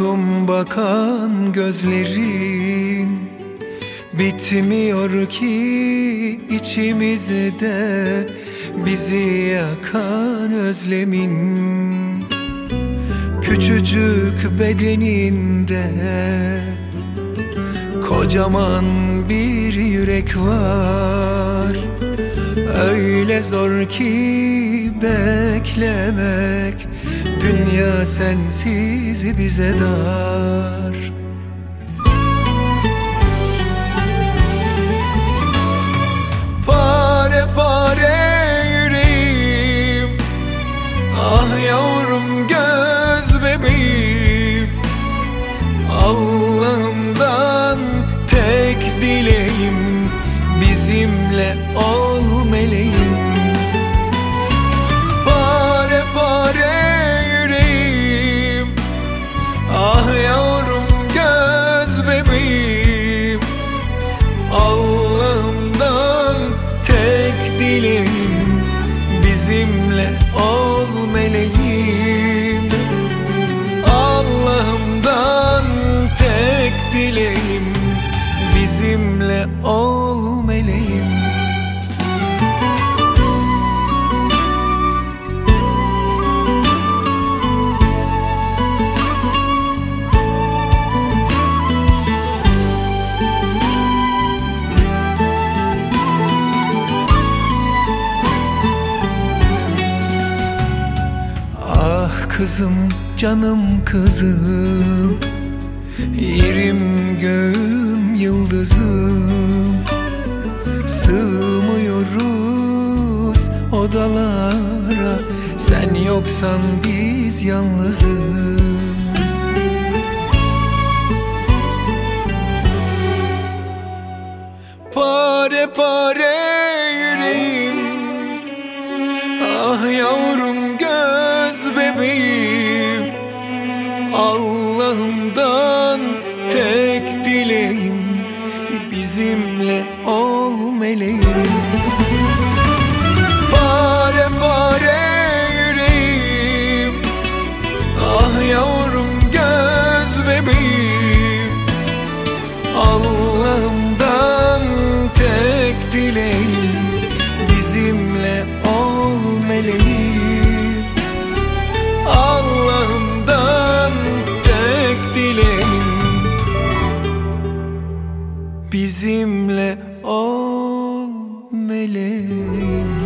Masum bakan gözlerin bitmiyor ki içimizde, bizi yakan özlemin küçücük bedeninde kocaman bir yürek var. Öyle zor ki beklemek, dünya sensiz bize dar. Pare pare yüreğim, ah yavrum göz bebeğim. Allah'ımdan tek dileğim, bizimle ol meleğim. Pare pare yüreğim, ah yavrum göz bebeğim. Allah'ımdan tek dileğim, bizimle ol meleğim. Allah'ımdan tek dileğim, bizimle ol meleğim. Ah kızım, canım kızım, yerim göğüm yıldızım. Sığmıyoruz odalara, sen yoksan biz yalnızız. Pare pare yüreğim, ah yavrum göz bebeğim. Allah'ımdan tek dileğim, bizimle ol meleğim. Pare pare yüreğim, ah yavrum göz bebeğim. Allah'ımdan tek dileğim, bizimle ol meleğim. Allah'ımdan tek dileğim, bizimle ol meleğim.